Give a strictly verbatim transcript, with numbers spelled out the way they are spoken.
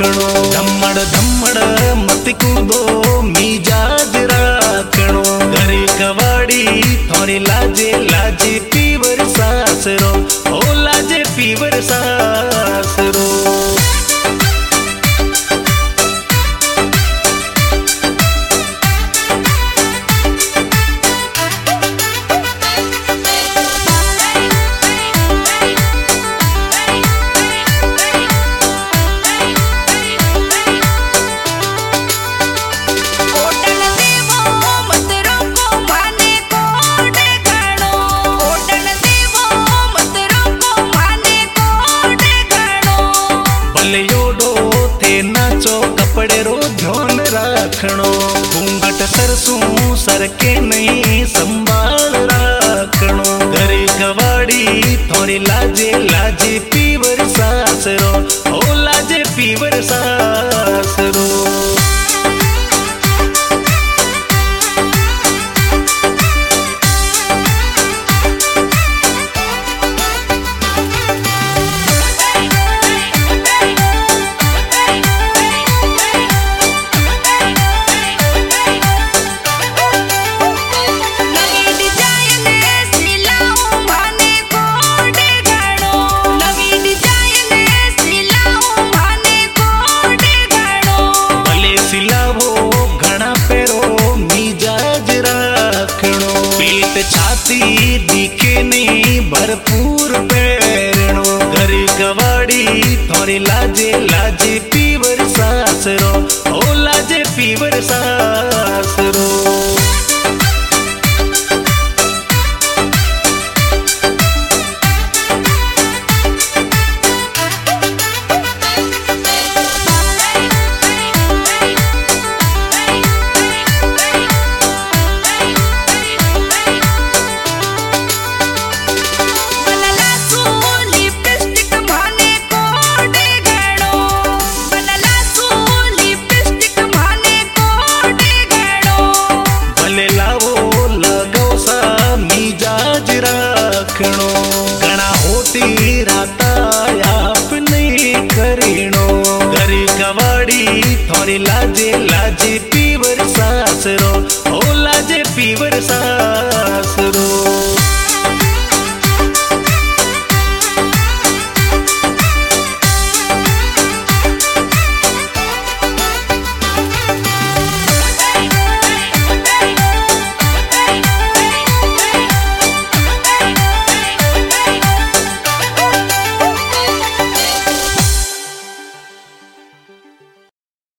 राखणो। धम्मड़ धम्मड़ मत कूदो मिजाज राखणो। घरे कवाड़ी थोड़ी लाजे लाजे पीवर सासरो। ओ लाजे पीवर सासरो। कपड़े रो ध्यान राखणो। घूंघट सरसों सर के नहीं संभाल राखणो। घरे कवाड़ी थोड़ी लाजे लाजे पीवर सासरो। ओ लाजे पीवर सासरो। छाती दिखे नहीं भरपूर पैरणो। घरे कवाड़ी थोड़ी लाजे लाजे पीवर सासरो। ओ लाजे पीवर सासरो। घना होती राता आप नहीं करीणो। घरे कवाड़ी थोड़ी लाजे लाजे पीवर सासरो। ओ लाजे पीवर सासरो।